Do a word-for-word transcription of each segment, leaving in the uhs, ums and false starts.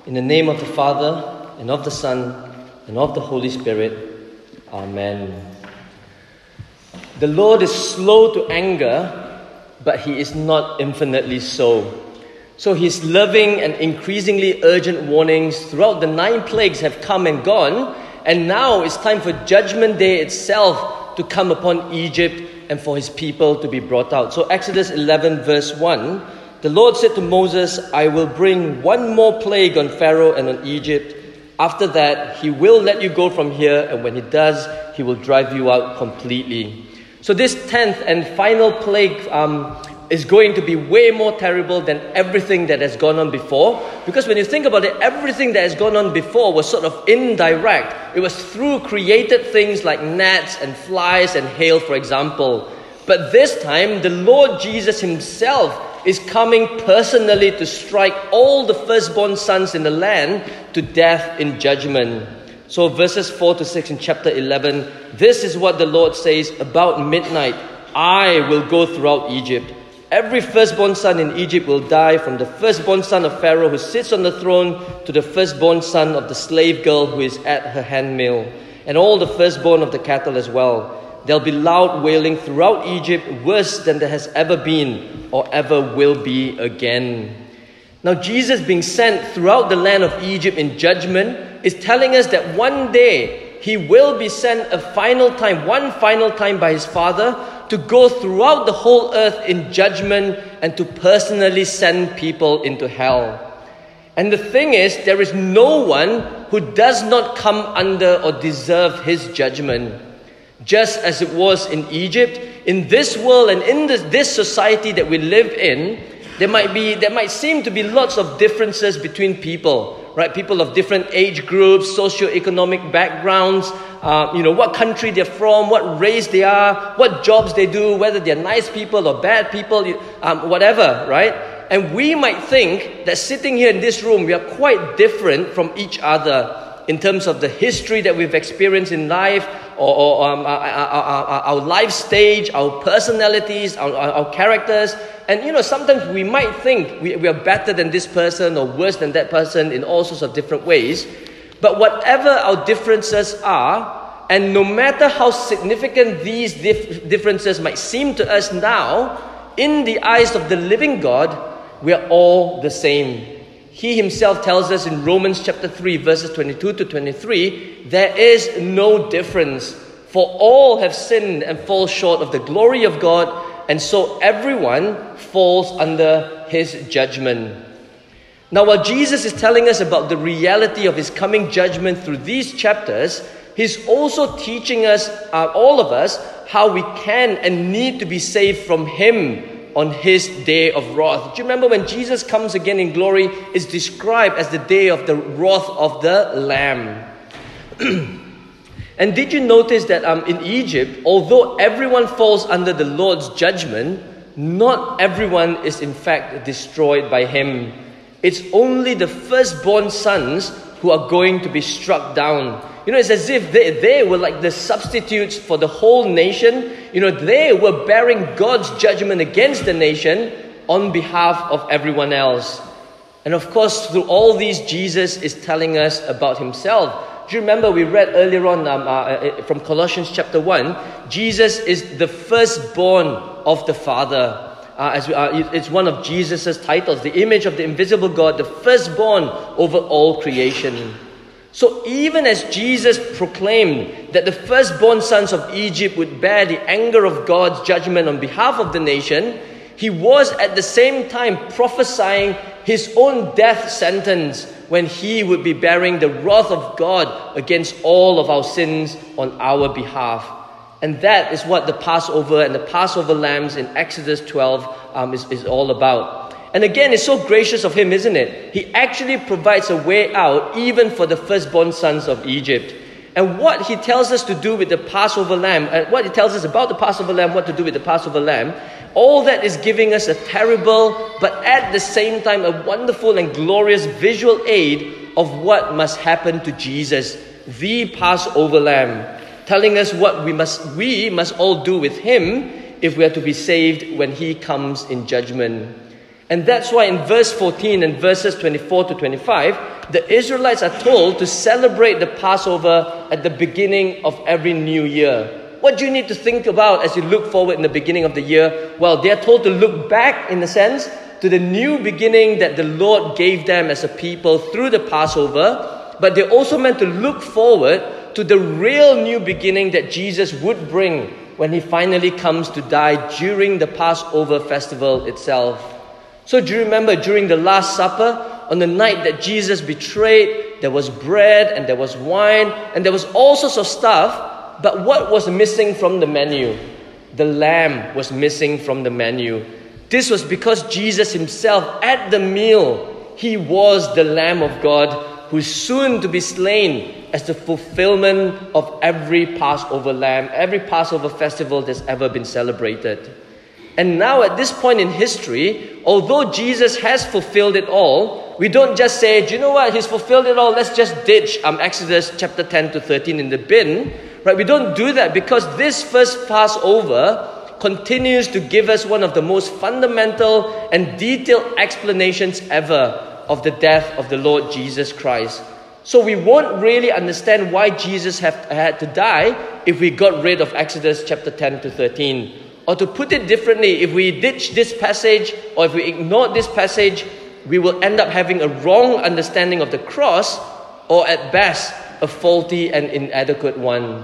In the name of the Father, and of the Son, and of the Holy Spirit. Amen. The Lord is slow to anger, but He is not infinitely so. So His loving and increasingly urgent warnings throughout the nine plagues have come and gone, and now it's time for Judgment Day itself to come upon Egypt and for His people to be brought out. So Exodus eleven verse one, the Lord said to Moses, I will bring one more plague on Pharaoh and on Egypt. After that, he will let you go from here, and when he does, he will drive you out completely. So this tenth and final plague um, is going to be way more terrible than everything that has gone on before. Because when you think about it, everything that has gone on before was sort of indirect. It was through created things like gnats and flies and hail, for example. But this time, the Lord Jesus Himself is coming personally to strike all the firstborn sons in the land to death in judgment. So verses four to six in chapter eleven, this is what the Lord says, about midnight, I will go throughout Egypt. Every firstborn son in Egypt will die, from the firstborn son of Pharaoh who sits on the throne to the firstborn son of the slave girl who is at her handmill, and all the firstborn of the cattle as well. There'll be loud wailing throughout Egypt, worse than there has ever been or ever will be again. Now, Jesus being sent throughout the land of Egypt in judgment is telling us that one day He will be sent a final time, one final time by His Father to go throughout the whole earth in judgment and to personally send people into hell. And the thing is, there is no one who does not come under or deserve His judgment. Just as it was in Egypt, in this world and in this, this society that we live in, there might be there might seem to be lots of differences between people, right? People of different age groups, socio-economic backgrounds, uh, you know, what country they're from, what race they are, what jobs they do, whether they're nice people or bad people, um, whatever, right? And we might think that sitting here in this room, we are quite different from each other in terms of the history that we've experienced in life, or, or um, our, our, our, our life stage, our personalities, our, our, our characters. And you know, sometimes we might think we, we are better than this person or worse than that person in all sorts of different ways. But whatever our differences are, and no matter how significant these dif- differences might seem to us now, in the eyes of the living God, we are all the same. He Himself tells us in Romans chapter three, verses twenty-two to twenty-three, there is no difference, for all have sinned and fall short of the glory of God, and so everyone falls under His judgment. Now, while Jesus is telling us about the reality of His coming judgment through these chapters, He's also teaching us, uh, all of us, how we can and need to be saved from Him on His day of wrath. Do you remember when Jesus comes again in glory, is described as the day of the wrath of the Lamb? And did you notice that um, in Egypt, although everyone falls under the Lord's judgment, not everyone is in fact destroyed by Him. It's only the firstborn sons who are going to be struck down. You know, it's as if they, they were like the substitutes for the whole nation. You know, they were bearing God's judgment against the nation on behalf of everyone else. And of course, through all these, Jesus is telling us about Himself. Do you remember we read earlier on um, uh, from Colossians chapter one, Jesus is the firstborn of the Father. Uh, as we, uh, it's one of Jesus' titles, the image of the invisible God, the firstborn over all creation. So even as Jesus proclaimed that the firstborn sons of Egypt would bear the anger of God's judgment on behalf of the nation, He was at the same time prophesying His own death sentence when He would be bearing the wrath of God against all of our sins on our behalf. And that is what the Passover and the Passover lambs in Exodus twelve um, is, is all about. And again, it's so gracious of Him, isn't it? He actually provides a way out even for the firstborn sons of Egypt. And what He tells us to do with the Passover lamb, and what He tells us about the Passover lamb, what to do with the Passover lamb, all that is giving us a terrible, but at the same time a wonderful and glorious visual aid of what must happen to Jesus, the Passover lamb, telling us what we must we must all do with Him if we are to be saved when He comes in judgment. And that's why in verse fourteen and verses twenty-four to twenty-five, the Israelites are told to celebrate the Passover at the beginning of every new year. What do you need to think about as you look forward in the beginning of the year? Well, they're told to look back, in a sense, to the new beginning that the Lord gave them as a people through the Passover. But they're also meant to look forward to the real new beginning that Jesus would bring when he finally comes to die during the Passover festival itself. So do you remember during the Last Supper, on the night that Jesus betrayed, there was bread and there was wine and there was all sorts of stuff. But what was missing from the menu? The lamb was missing from the menu. This was because Jesus himself, at the meal, he was the Lamb of God who is soon to be slain as the fulfillment of every Passover lamb, every Passover festival that's ever been celebrated. And now at this point in history, although Jesus has fulfilled it all, we don't just say, do you know what, he's fulfilled it all, let's just ditch um, Exodus chapter ten to thirteen in the bin. Right? We don't do that because this first Passover continues to give us one of the most fundamental and detailed explanations ever of the death of the Lord Jesus Christ. So we won't really understand why Jesus have, had to die if we got rid of Exodus chapter ten to thirteen. Or to put it differently, if we ditch this passage or if we ignore this passage, we will end up having a wrong understanding of the cross, or at best, a faulty and inadequate one.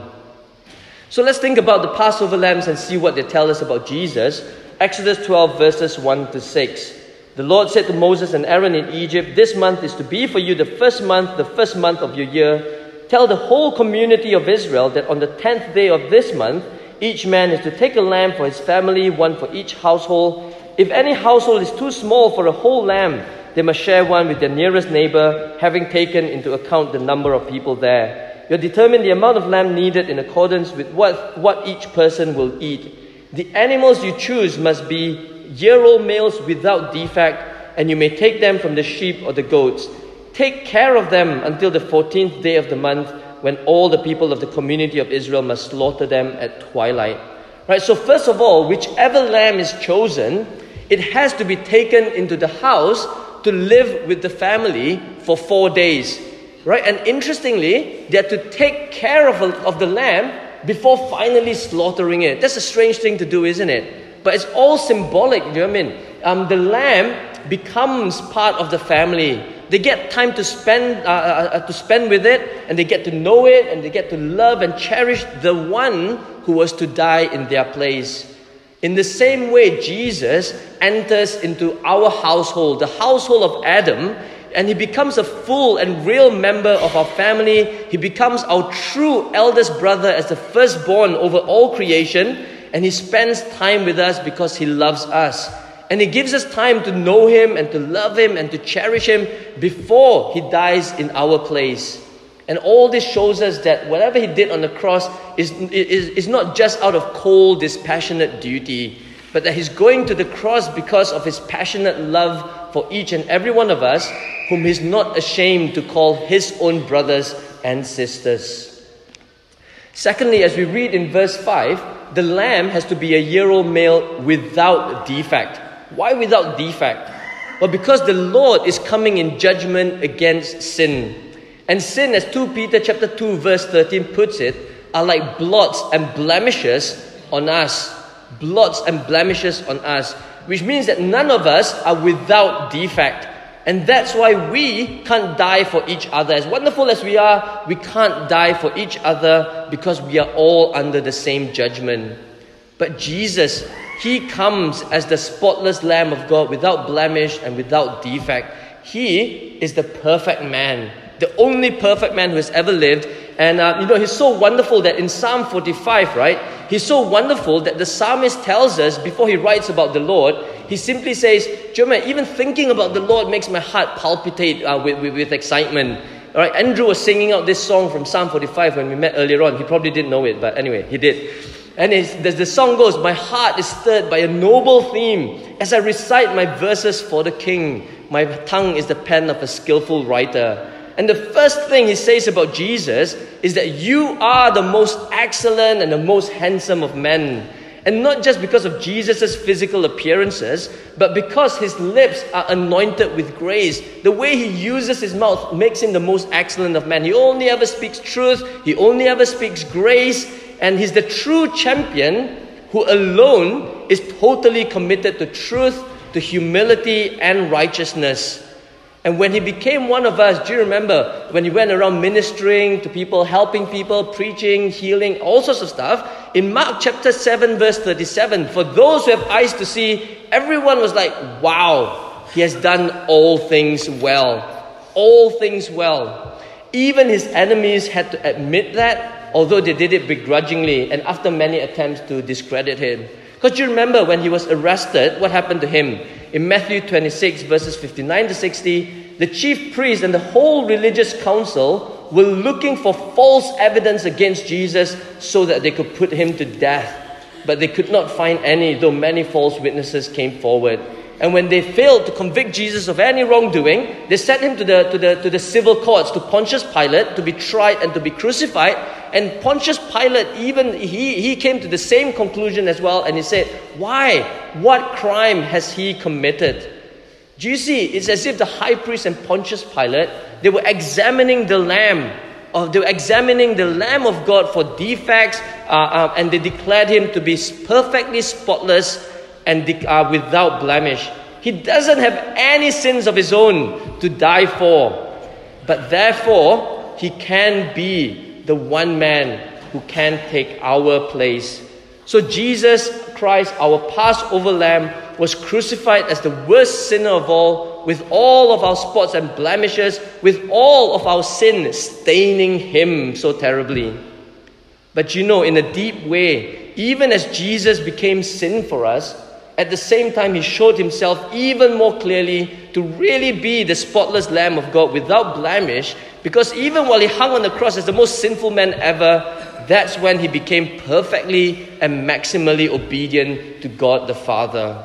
So let's think about the Passover lambs and see what they tell us about Jesus. Exodus twelve verses one to six. The Lord said to Moses and Aaron in Egypt, "This month is to be for you the first month, the first month of your year. Tell the whole community of Israel that on the tenth day of this month, each man is to take a lamb for his family, one for each household. If any household is too small for a whole lamb, they must share one with their nearest neighbor, having taken into account the number of people there. You'll determine the amount of lamb needed in accordance with what, what each person will eat. The animals you choose must be year-old males without defect, and you may take them from the sheep or the goats. Take care of them until the fourteenth day of the month, when all the people of the community of Israel must slaughter them at twilight." Right, so first of all, whichever lamb is chosen, it has to be taken into the house to live with the family for four days. Right? And interestingly, they are to take care of, of the lamb before finally slaughtering it. That's a strange thing to do, isn't it? But it's all symbolic, you know what I mean? Um, the lamb becomes part of the family. They get time to spend uh, uh, to spend with it, and they get to know it, and they get to love and cherish the one who was to die in their place. In the same way, Jesus enters into our household, the household of Adam, and he becomes a full and real member of our family. He becomes our true eldest brother as the firstborn over all creation, and he spends time with us because he loves us. And he gives us time to know him and to love him and to cherish him before he dies in our place. And all this shows us that whatever he did on the cross is, is, is not just out of cold, dispassionate duty, but that he's going to the cross because of his passionate love for each and every one of us, whom he's not ashamed to call his own brothers and sisters. Secondly, as we read in verse five, the lamb has to be a year-old male without defect. Why without defect? Well, because the Lord is coming in judgment against sin. And sin, as Second Peter chapter two verse thirteen puts it, are like blots and blemishes on us. Blots and blemishes on us. Which means that none of us are without defect. And that's why we can't die for each other. As wonderful as we are, we can't die for each other because we are all under the same judgment. But Jesus, he comes as the spotless Lamb of God, without blemish and without defect. He is the perfect man, the only perfect man who has ever lived. And uh, you know, he's so wonderful that in Psalm forty-five, right, he's so wonderful that the psalmist tells us, before he writes about the Lord, he simply says, Jeremiah, even thinking about the Lord makes my heart palpitate uh, with, with, with excitement. All right, Andrew was singing out this song from Psalm forty-five when we met earlier on. He probably didn't know it, but anyway, he did. And it's, the song goes, "My heart is stirred by a noble theme as I recite my verses for the King. My tongue is the pen of a skillful writer." And the first thing he says about Jesus is that you are the most excellent and the most handsome of men. And not just because of Jesus' physical appearances, but because his lips are anointed with grace. The way he uses his mouth makes him the most excellent of men. He only ever speaks truth. He only ever speaks grace. And he's the true champion who alone is totally committed to truth, to humility and righteousness. And when he became one of us, do you remember when he went around ministering to people, helping people, preaching, healing, all sorts of stuff? In Mark chapter seven, verse thirty-seven, for those who have eyes to see, everyone was like, wow, he has done all things well. All things well. Even his enemies had to admit that, although they did it begrudgingly and after many attempts to discredit him. Because you remember when he was arrested, what happened to him? In Matthew twenty-six, verses fifty-nine to sixty, the chief priest and the whole religious council were looking for false evidence against Jesus so that they could put him to death. But they could not find any, though many false witnesses came forward. And when they failed to convict Jesus of any wrongdoing, they sent him to the, to the, to the civil courts, to Pontius Pilate, to be tried and to be crucified. And Pontius Pilate, even he, he came to the same conclusion as well. And he said, why? What crime has he committed? Do you see? It's as if the high priest and Pontius Pilate, they were examining the lamb. Of, they were examining the Lamb of God for defects. Uh, uh, and they declared him to be perfectly spotless and uh, without blemish. He doesn't have any sins of his own to die for. But therefore, he can be the one man who can take our place. So Jesus Christ, our Passover Lamb, was crucified as the worst sinner of all, with all of our spots and blemishes, with all of our sin staining him so terribly. But you know, in a deep way, even as Jesus became sin for us, at the same time, he showed himself even more clearly to really be the spotless Lamb of God without blemish, because even while he hung on the cross as the most sinful man ever, that's when he became perfectly and maximally obedient to God the Father.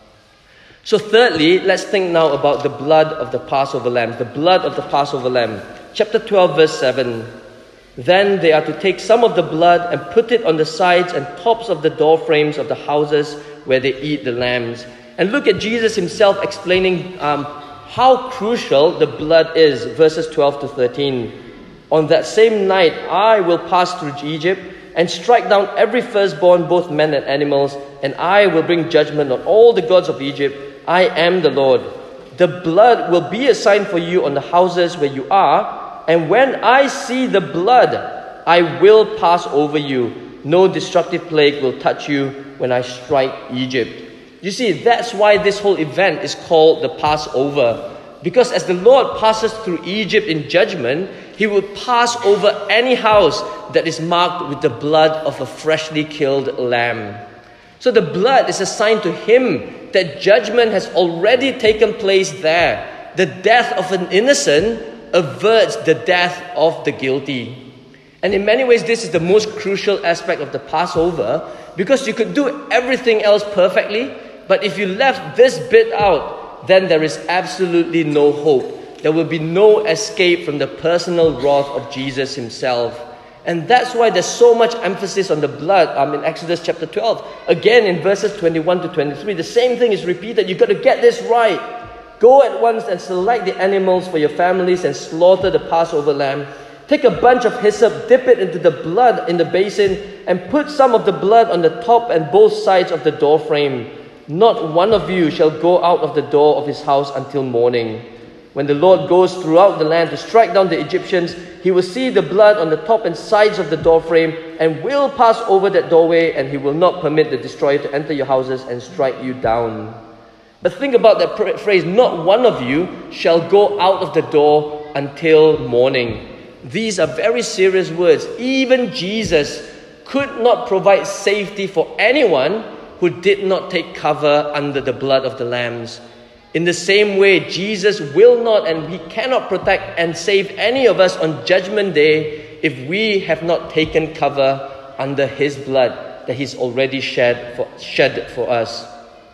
So thirdly, let's think now about the blood of the Passover Lamb, the blood of the Passover Lamb. Chapter twelve, verse seven. Then they are to take some of the blood and put it on the sides and tops of the door frames of the houses where they eat the lambs. And look at Jesus himself explaining um, how crucial the blood is. Verses twelve to thirteen. On that same night, I will pass through Egypt and strike down every firstborn, both men and animals, and I will bring judgment on all the gods of Egypt. I am the Lord. The blood will be a sign for you on the houses where you are, and when I see the blood, I will pass over you. No destructive plague will touch you when I strike Egypt. You see, that's why this whole event is called the Passover. Because as the Lord passes through Egypt in judgment, he will pass over any house that is marked with the blood of a freshly killed lamb. So the blood is a sign to him that judgment has already taken place there. The death of an innocent averts the death of the guilty. And in many ways, this is the most crucial aspect of the Passover, because you could do everything else perfectly, but if you left this bit out, then there is absolutely no hope. There will be no escape from the personal wrath of Jesus himself. And that's why there's so much emphasis on the blood um, in Exodus chapter twelve. Again, in verses twenty-one to twenty-three, the same thing is repeated. You've got to get this right. Go at once and select the animals for your families and slaughter the Passover lamb. Take a bunch of hyssop, dip it into the blood in the basin, and put some of the blood on the top and both sides of the door frame. Not one of you shall go out of the door of his house until morning. When the Lord goes throughout the land to strike down the Egyptians, he will see the blood on the top and sides of the doorframe and will pass over that doorway, and he will not permit the destroyer to enter your houses and strike you down. But think about that pr- phrase, not one of you shall go out of the door until morning. These are very serious words. Even Jesus could not provide safety for anyone who did not take cover under the blood of the lambs. In the same way, Jesus will not and he cannot protect and save any of us on Judgment Day if we have not taken cover under his blood that he's already shed for, shed for us.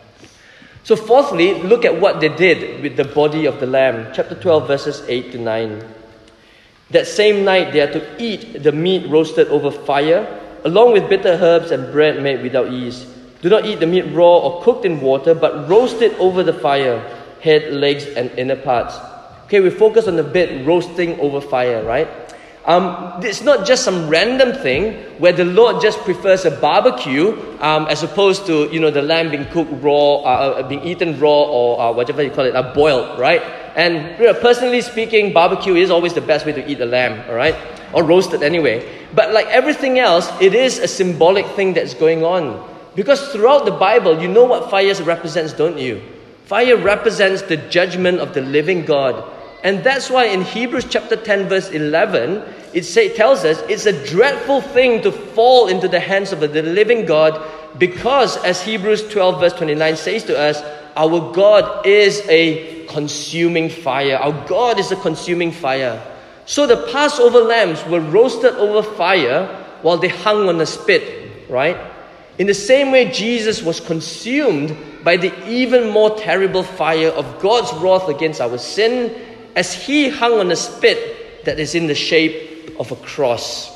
So fourthly, look at what they did with the body of the lamb. Chapter twelve, verses eight to nine. That same night they are to eat the meat roasted over fire, along with bitter herbs and bread made without yeast. Do not eat the meat raw or cooked in water, but roast it over the fire, head, legs, and inner parts. Okay, we focus on the bit roasting over fire, right? Um, it's not just some random thing where the Lord just prefers a barbecue um, as opposed to, you know, the lamb being cooked raw, uh, being eaten raw, or uh, whatever you call it, uh, boiled, right? And you know, personally speaking, barbecue is always the best way to eat a lamb, all right? Or roasted anyway. But like everything else, it is a symbolic thing that's going on. Because throughout the Bible, you know what fire represents, don't you? Fire represents the judgment of the living God. And that's why in Hebrews chapter ten verse eleven, it say, tells us it's a dreadful thing to fall into the hands of the living God, because as Hebrews twelve verse twenty-nine says to us, our God is a consuming fire. Our God is a consuming fire. So the Passover lambs were roasted over fire while they hung on a spit, right? In the same way, Jesus was consumed by the even more terrible fire of God's wrath against our sin, as he hung on a spit that is in the shape of a cross.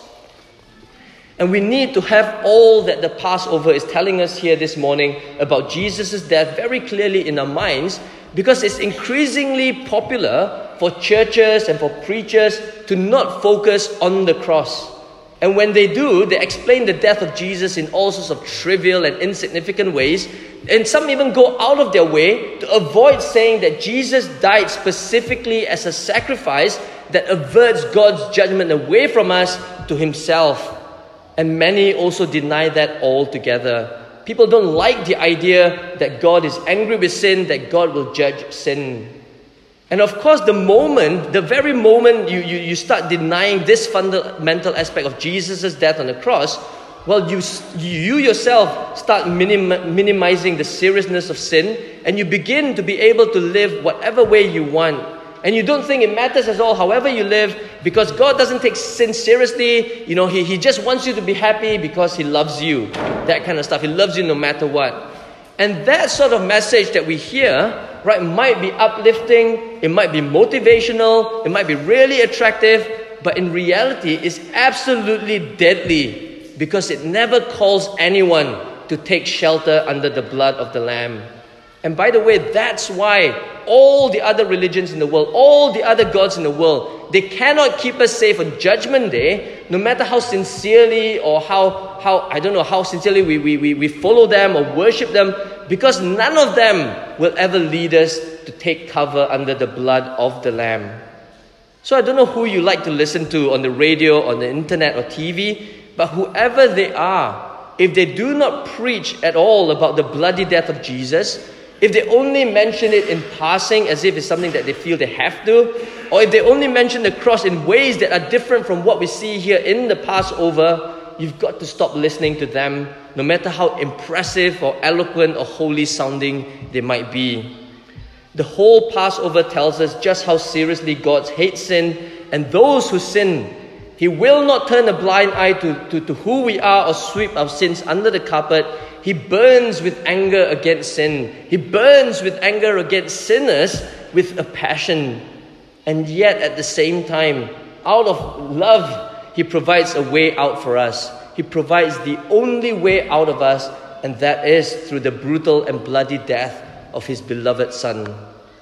And we need to have all that the Passover is telling us here this morning about Jesus' death very clearly in our minds, because it's increasingly popular for churches and for preachers to not focus on the cross. And when they do, they explain the death of Jesus in all sorts of trivial and insignificant ways. And some even go out of their way to avoid saying that Jesus died specifically as a sacrifice that averts God's judgment away from us to himself. And many also deny that altogether. People don't like the idea that God is angry with sin, that God will judge sin. And of course, the moment, the very moment you, you, you start denying this fundamental aspect of Jesus' death on the cross, well, you, you yourself start minim, minimizing the seriousness of sin, and you begin to be able to live whatever way you want. And you don't think it matters at all however you live, because God doesn't take sin seriously. You know, he, he just wants you to be happy because he loves you. That kind of stuff. He loves you no matter what. And that sort of message that we hear, right, might be uplifting, it might be motivational, it might be really attractive, but in reality, it's absolutely deadly, because it never calls anyone to take shelter under the blood of the Lamb. And by the way, that's why all the other religions in the world, all the other gods in the world, they cannot keep us safe on Judgment Day, no matter how sincerely or how, how I don't know, how sincerely we, we, we, we follow them or worship them, because none of them will ever lead us to take cover under the blood of the Lamb. So I don't know who you like to listen to on the radio, on the internet or T V, but whoever they are, if they do not preach at all about the bloody death of Jesus, if they only mention it in passing as if it's something that they feel they have to, or if they only mention the cross in ways that are different from what we see here in the Passover, you've got to stop listening to them, no matter how impressive or eloquent or holy sounding they might be. The whole Passover tells us just how seriously God hates sin and those who sin. He will not turn a blind eye to, to, to who we are or sweep our sins under the carpet. He burns with anger against sin. He burns with anger against sinners with a passion. And yet at the same time, out of love, he provides a way out for us. He provides the only way out of us, and that is through the brutal and bloody death of his beloved Son.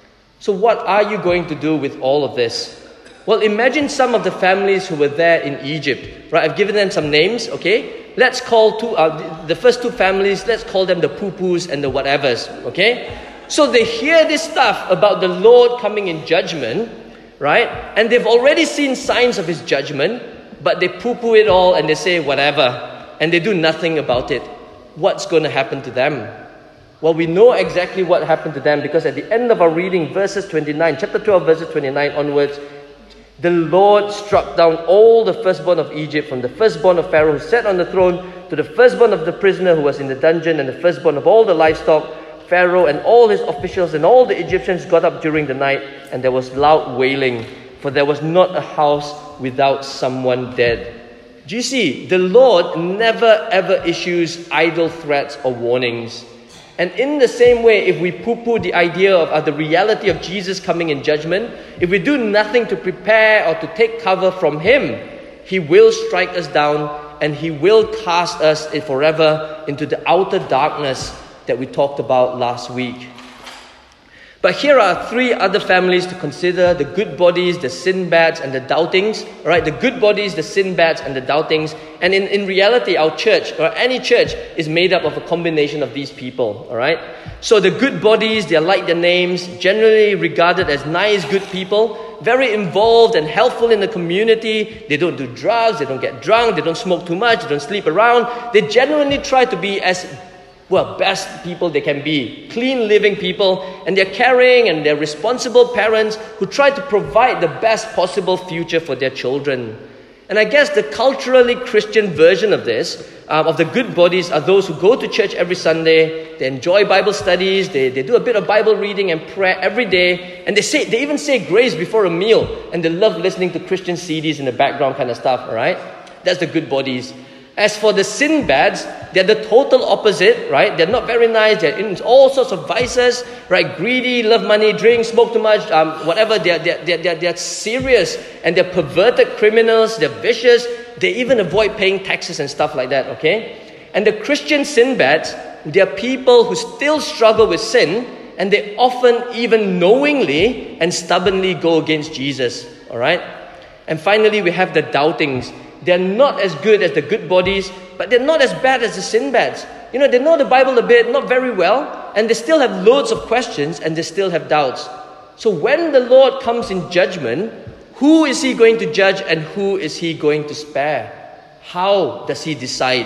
So what are you going to do with all of this? Well, imagine some of the families who were there in Egypt. Right, I've given them some names, okay? Let's call two, uh, the first two families, let's call them the poo-poos and the whatevers, okay? So they hear this stuff about the Lord coming in judgment, right? And they've already seen signs of his judgment, but they poo-poo it all and they say whatever, and they do nothing about it. What's going to happen to them? Well, we know exactly what happened to them, because at the end of our reading, verses twenty-nine, chapter twelve, verses twenty-nine onwards, the Lord struck down all the firstborn of Egypt, from the firstborn of Pharaoh who sat on the throne to the firstborn of the prisoner who was in the dungeon, and the firstborn of all the livestock. Pharaoh and all his officials and all the Egyptians got up during the night, and there was loud wailing, for there was not a house without someone dead. Do you see? The Lord never ever issues idle threats or warnings. And in the same way, if we poo-poo the idea of uh, the reality of Jesus coming in judgment, if we do nothing to prepare or to take cover from him, he will strike us down and He will cast us forever into the outer darkness that we talked about last week. But here are three other families to consider: the good bodies, the Sinbads, and the doubtings. All right, the good bodies, the Sinbads, and the doubtings. And in, in reality, our church, or any church, is made up of a combination of these people. All right. So the good bodies, they are like their names, generally regarded as nice, good people, very involved and helpful in the community. They don't do drugs, they don't get drunk, they don't smoke too much, they don't sleep around. They genuinely try to be as well, best people they can be, clean living people, and they're caring and they're responsible parents who try to provide the best possible future for their children. And I guess the culturally Christian version of this, um, of the good bodies, are those who go to church every Sunday, they enjoy Bible studies, they, they do a bit of Bible reading and prayer every day, and they say they even say grace before a meal, and they love listening to Christian C Ds in the background kind of stuff, all right? That's the good bodies. As for the Sinbads, they're the total opposite, right? They're not very nice. They're in all sorts of vices, right? Greedy, love money, drink, smoke too much, um, whatever. They're, they're, they're, they're, they're serious, and they're perverted criminals. They're vicious. They even avoid paying taxes and stuff like that, okay? And the Christian Sinbads, they're people who still struggle with sin, and they often even knowingly and stubbornly go against Jesus, all right? And finally, we have the doubtings. They're not as good as the good bodies, but they're not as bad as the Sinbads. You know, they know the Bible a bit, not very well, and they still have loads of questions, and they still have doubts. So when the Lord comes in judgment, who is He going to judge and who is He going to spare? How does He decide?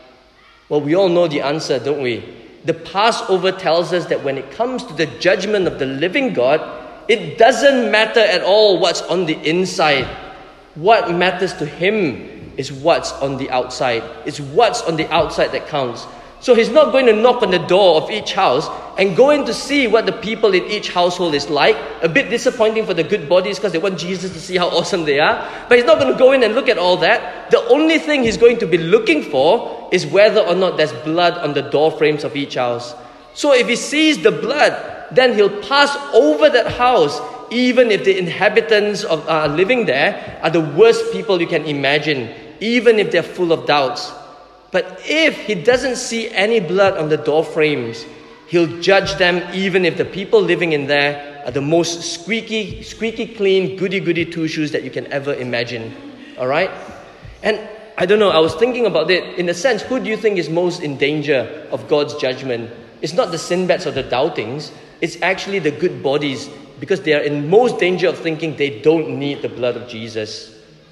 Well, we all know the answer, don't we? The Passover tells us that when it comes to the judgment of the living God, it doesn't matter at all what's on the inside. What matters to Him is what's on the outside. It's what's on the outside that counts. So He's not going to knock on the door of each house and go in to see what the people in each household is like. A bit disappointing for the good bodies because they want Jesus to see how awesome they are. But He's not going to go in and look at all that. The only thing He's going to be looking for is whether or not there's blood on the door frames of each house. So if He sees the blood, then He'll pass over that house, even if the inhabitants of uh, living there are the worst people you can imagine, even if they're full of doubts. But if He doesn't see any blood on the door frames, He'll judge them even if the people living in there are the most squeaky, squeaky clean, goody-goody two-shoes that you can ever imagine. All right? And I don't know, I was thinking about it. In a sense, who do you think is most in danger of God's judgment? It's not the Sinbads or the doubtings. It's actually the good bodies, because they are in most danger of thinking they don't need the blood of Jesus.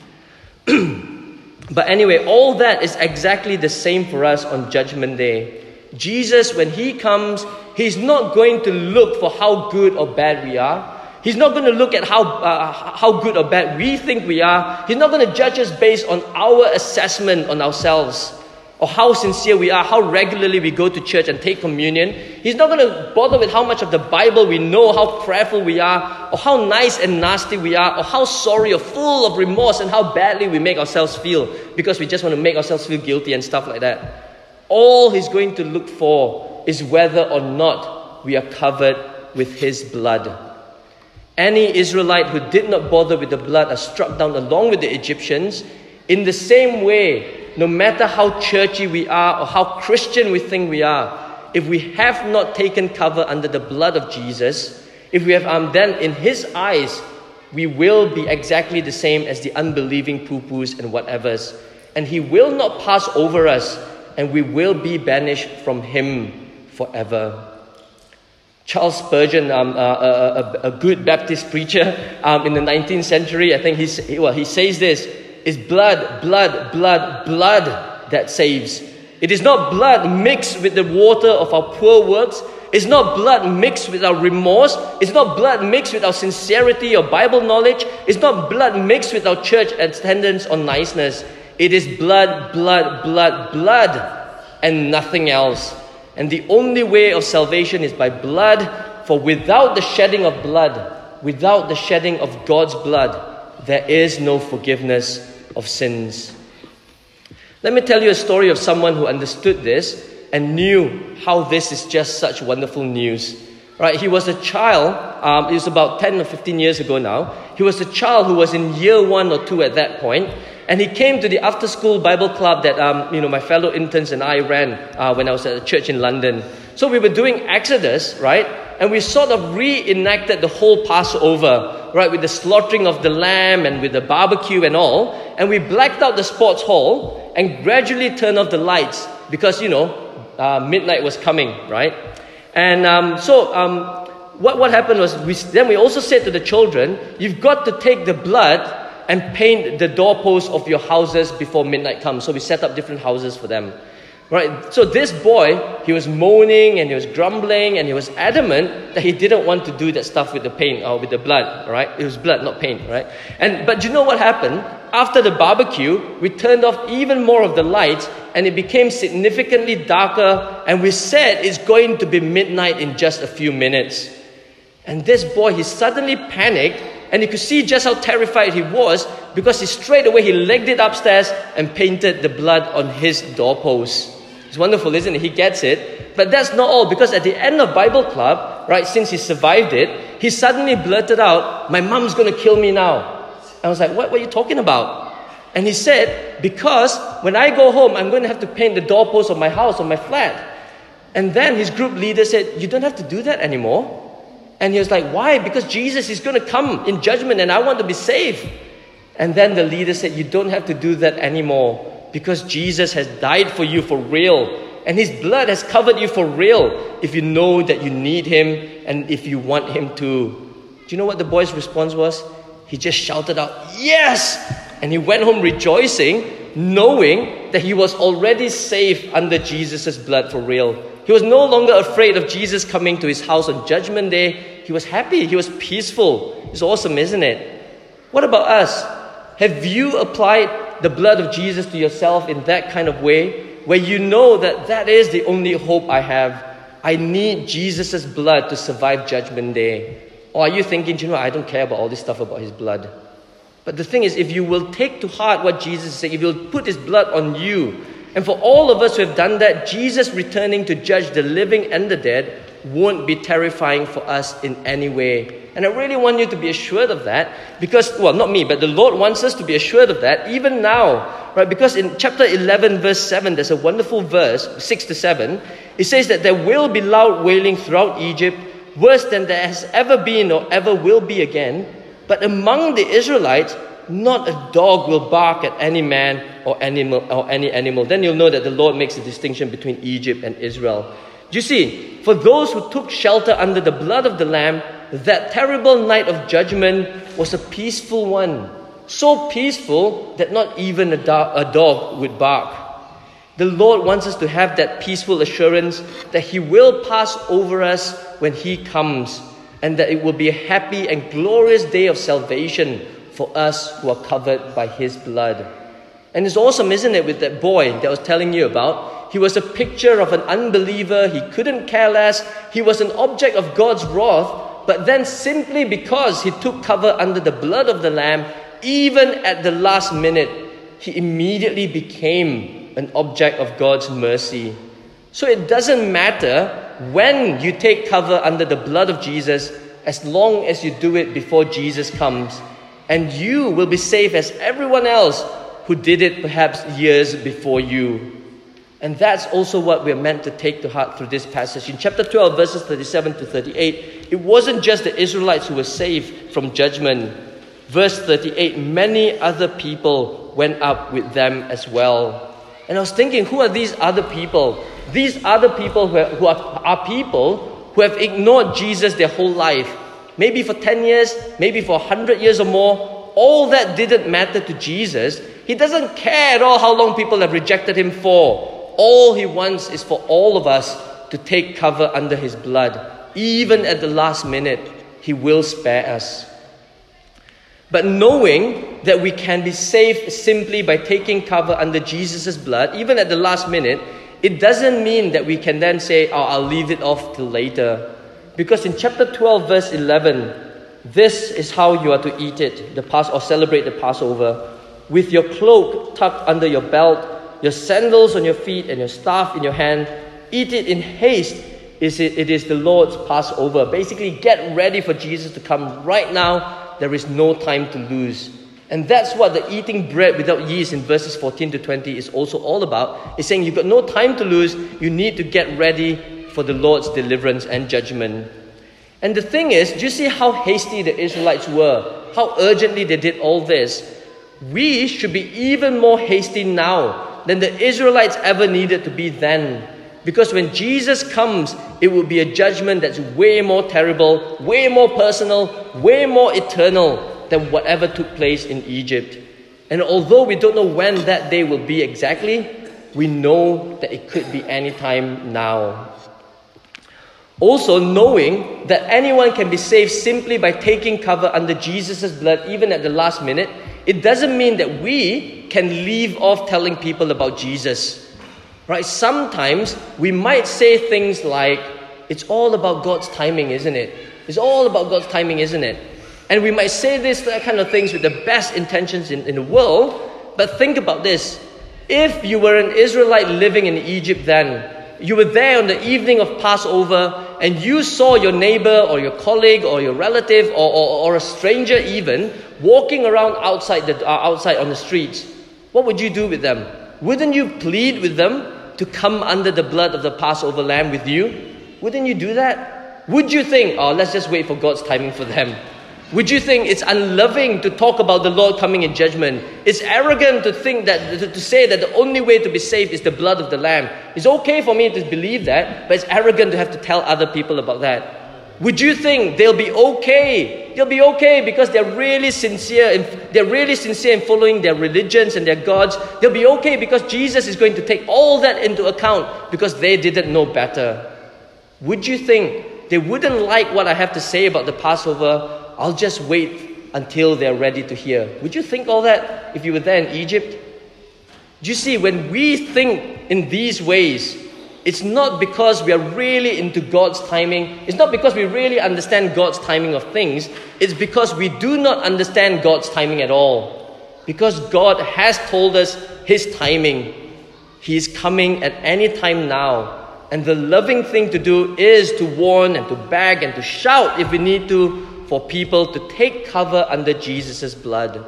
But anyway, all that is exactly the same for us on Judgment Day. Jesus, when He comes, He's not going to look for how good or bad we are. He's not going to look at how, uh, how good or bad we think we are. He's not going to judge us based on our assessment on ourselves, or how sincere we are, how regularly we go to church and take communion. He's not going to bother with how much of the Bible we know, how prayerful we are, or how nice and nasty we are, or how sorry or full of remorse and how badly we make ourselves feel because we just want to make ourselves feel guilty and stuff like that. All He's going to look for is whether or not we are covered with His blood. Any Israelite who did not bother with the blood are struck down along with the Egyptians. In the same way, no matter how churchy we are or how Christian we think we are, if we have not taken cover under the blood of Jesus, if we have um, then in His eyes, we will be exactly the same as the unbelieving poo-poos and whatevers. And He will not pass over us, and we will be banished from Him forever. Charles Spurgeon, um, uh, a, a, a good Baptist preacher um, in the nineteenth century, I think he's, well, he says this: it's blood, blood, blood, blood that saves. It is not blood mixed with the water of our poor works. It's not blood mixed with our remorse. It's not blood mixed with our sincerity or Bible knowledge. It's not blood mixed with our church attendance or niceness. It is blood, blood, blood, blood, and nothing else. And the only way of salvation is by blood, for without the shedding of blood, without the shedding of God's blood, there is no forgiveness of sins. Let me tell you a story of someone who understood this and knew how this is just such wonderful news. Right? He was a child, um, it was about ten or fifteen years ago now. He was a child who was in year one or two at that point. And he came to the after-school Bible club that um, you know my fellow interns and I ran uh, when I was at a church in London. So we were doing Exodus, right? And we sort of reenacted the whole Passover, right? With the slaughtering of the lamb and with the barbecue and all. And we blacked out the sports hall and gradually turned off the lights because, you know, uh, midnight was coming, right? And um, so um, what, what happened was, we, then we also said to the children, you've got to take the blood and paint the doorposts of your houses before midnight comes. So we set up different houses for them. Right, so this boy, he was moaning and he was grumbling and he was adamant that he didn't want to do that stuff with the paint or with the blood, right? It was blood, not paint, right? And but you know what happened? After the barbecue, we turned off even more of the lights and it became significantly darker, and we said it's going to be midnight in just a few minutes. And this boy, he suddenly panicked, and you could see just how terrified he was because he straight away, he legged it upstairs and painted the blood on his doorpost. It's wonderful, isn't it? He gets it. But that's not all, because at the end of Bible Club, right, since he survived it, he suddenly blurted out, my mom's going to kill me now. I was like, what, what are you talking about? And he said, because when I go home, I'm going to have to paint the doorpost of my house or my flat. And then his group leader said, you don't have to do that anymore. And he was like, why? Because Jesus is going to come in judgment and I want to be saved. And then the leader said, you don't have to do that anymore because Jesus has died for you for real. And his blood has covered you for real if you know that you need him and if you want him to. Do you know what the boy's response was? He just shouted out, yes! And he went home rejoicing, knowing that he was already safe under Jesus' blood for real. He was no longer afraid of Jesus coming to his house on Judgment Day. He was happy. He was peaceful. It's awesome, isn't it? What about us? Have you applied the blood of Jesus to yourself in that kind of way, where you know that that is the only hope I have? I need Jesus' blood to survive Judgment Day. Or are you thinking, you know, I don't care about all this stuff about his blood? But the thing is, if you will take to heart what Jesus said, if you'll put his blood on you, and for all of us who have done that, Jesus returning to judge the living and the dead won't be terrifying for us in any way. And I really want you to be assured of that because, well, not me, but the Lord wants us to be assured of that even now, right? Because in chapter eleven, verse seven, there's a wonderful verse, six to seven. It says that there will be loud wailing throughout Egypt, worse than there has ever been or ever will be again. But among the Israelites, not a dog will bark at any man or animal or any animal. Then you'll know that the Lord makes a distinction between Egypt and Israel. Do you see? For those who took shelter under the blood of the Lamb, that terrible night of judgment was a peaceful one. So peaceful that not even a, do- a dog would bark. The Lord wants us to have that peaceful assurance that he will pass over us when he comes, and that it will be a happy and glorious day of salvation for us who are covered by his blood. And it's awesome, isn't it, with that boy that I was telling you about? He was a picture of an unbeliever. He couldn't care less. He was an object of God's wrath. But then simply because he took cover under the blood of the Lamb, even at the last minute, he immediately became an object of God's mercy. So it doesn't matter when you take cover under the blood of Jesus, as long as you do it before Jesus comes. And you will be safe as everyone else who did it perhaps years before you. And that's also what we're meant to take to heart through this passage. In chapter twelve, verses thirty-seven to thirty-eight, it wasn't just the Israelites who were saved from judgment. Verse thirty-eight, many other people went up with them as well. And I was thinking, who are these other people? These other people who are, who are, are people who have ignored Jesus their whole life. Maybe for ten years, maybe for one hundred years or more. All that didn't matter to Jesus. He doesn't care at all how long people have rejected him for. All he wants is for all of us to take cover under his blood. Even at the last minute, he will spare us. But knowing that we can be saved simply by taking cover under Jesus' blood, even at the last minute, it doesn't mean that we can then say, oh, I'll leave it off till later. Because in chapter twelve, verse eleven, this is how you are to eat it, the Pas- or celebrate the Passover. With your cloak tucked under your belt, your sandals on your feet, and your staff in your hand. Eat it in haste. It is the Lord's Passover. Basically, get ready for Jesus to come right now. There is no time to lose. And that's what the eating bread without yeast in verses fourteen to twenty is also all about. It's saying you've got no time to lose. You need to get ready for the Lord's deliverance and judgment. And the thing is, do you see how hasty the Israelites were? How urgently they did all this? We should be even more hasty now than the Israelites ever needed to be then. Because when Jesus comes, it will be a judgment that's way more terrible, way more personal, way more eternal than whatever took place in Egypt. And although we don't know when that day will be exactly, we know that it could be any time now. Also, knowing that anyone can be saved simply by taking cover under Jesus' blood, even at the last minute, it doesn't mean that we can leave off telling people about Jesus. Right? Sometimes we might say things like, it's all about God's timing, isn't it? It's all about God's timing, isn't it? And we might say this that kind of things with the best intentions in, in the world, but think about this. If you were an Israelite living in Egypt then, you were there on the evening of Passover, and you saw your neighbor or your colleague or your relative or, or, or a stranger even walking around outside, the, uh, outside on the streets, what would you do with them? Wouldn't you plead with them to come under the blood of the Passover lamb with you? Wouldn't you do that? Would you think, oh, let's just wait for God's timing for them? Would you think it's unloving to talk about the Lord coming in judgment? It's arrogant to think that, to, to say that the only way to be saved is the blood of the Lamb. It's okay for me to believe that, but it's arrogant to have to tell other people about that. Would you think they'll be okay? They'll be okay because they're really sincere in, they're really sincere in following their religions and their gods. They'll be okay because Jesus is going to take all that into account because they didn't know better. Would you think they wouldn't like what I have to say about the Passover? I'll just wait until they're ready to hear. Would you think all that if you were there in Egypt? Do you see, when we think in these ways, it's not because we are really into God's timing. It's not because we really understand God's timing of things. It's because we do not understand God's timing at all. Because God has told us His timing. He is coming at any time now. And the loving thing to do is to warn and to beg and to shout if we need to, for people to take cover under Jesus' blood.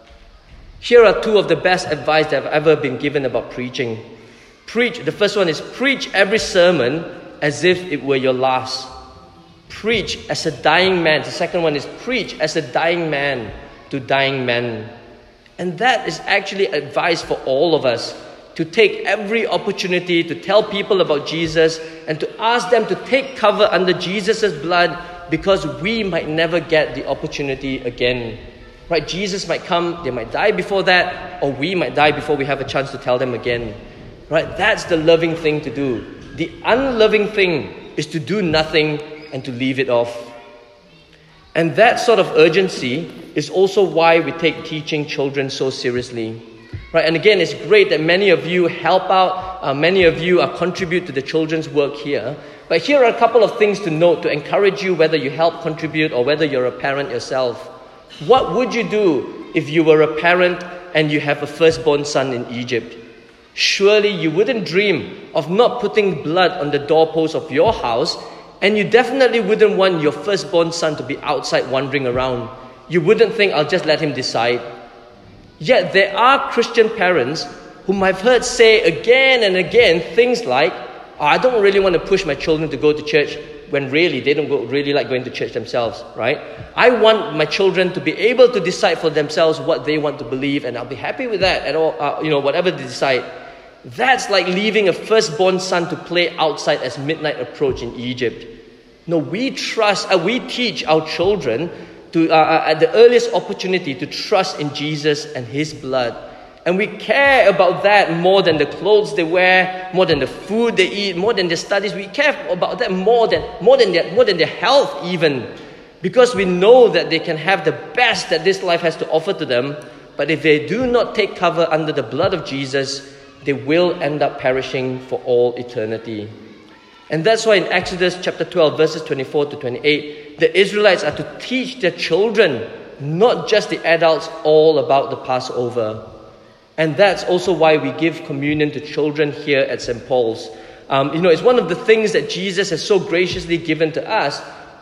Here are two of the best advice that I've ever been given about preaching. Preach, the first one is preach every sermon as if it were your last. Preach as a dying man. The second one is preach as a dying man to dying men. And that is actually advice for all of us, to take every opportunity to tell people about Jesus and to ask them to take cover under Jesus' blood, because we might never get the opportunity again. Right? Jesus might come, they might die before that, or we might die before we have a chance to tell them again. Right? That's the loving thing to do. The unloving thing is to do nothing and to leave it off. And that sort of urgency is also why we take teaching children so seriously. Right? And again, it's great that many of you help out, uh, many of you uh, contribute to the children's work here. But here are a couple of things to note to encourage you, whether you help contribute or whether you're a parent yourself. What would you do if you were a parent and you have a firstborn son in Egypt? Surely you wouldn't dream of not putting blood on the doorpost of your house, and you definitely wouldn't want your firstborn son to be outside wandering around. You wouldn't think, I'll just let him decide. Yet there are Christian parents whom I've heard say again and again things like, oh, I don't really want to push my children to go to church, when really they don't go, really like going to church themselves, right? I want my children to be able to decide for themselves what they want to believe, and I'll be happy with that at all, uh, you know, whatever they decide. That's like leaving a firstborn son to play outside as midnight approach in Egypt. No, we trust, uh, we teach our children to, uh, at the earliest opportunity, to trust in Jesus and His blood. And we care about that more than the clothes they wear, more than the food they eat, more than their studies. We care about that more than, more than their, more than their health even. Because we know that they can have the best that this life has to offer to them. But if they do not take cover under the blood of Jesus, they will end up perishing for all eternity. And that's why in Exodus chapter twelve, verses twenty-four to twenty-eight, the Israelites are to teach their children, not just the adults, all about the Passover. And that's also why we give communion to children here at Saint Paul's. Um, you know, it's one of the things that Jesus has so graciously given to us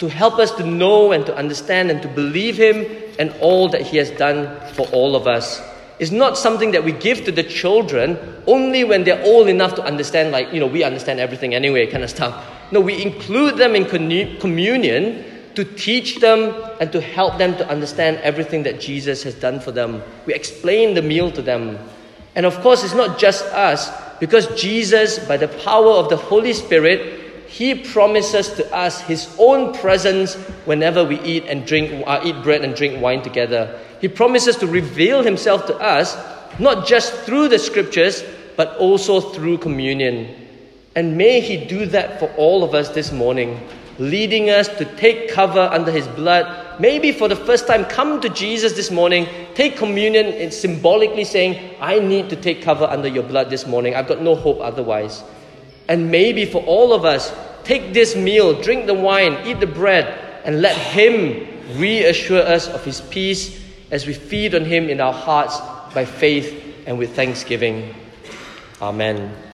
to help us to know and to understand and to believe Him and all that He has done for all of us. It's not something that we give to the children only when they're old enough to understand, like, you know, we understand everything anyway kind of stuff. No, we include them in communion to teach them and to help them to understand everything that Jesus has done for them. We explain the meal to them. And of course, it's not just us, because Jesus, by the power of the Holy Spirit, He promises to us His own presence whenever we eat and drink, uh, eat bread and drink wine together. He promises to reveal Himself to us, not just through the Scriptures, but also through communion. And may He do that for all of us this morning, leading us to take cover under His blood. Maybe for the first time, come to Jesus this morning, take communion, and symbolically saying, I need to take cover under your blood this morning. I've got no hope otherwise. And maybe for all of us, take this meal, drink the wine, eat the bread, and let Him reassure us of His peace as we feed on Him in our hearts by faith and with thanksgiving. Amen.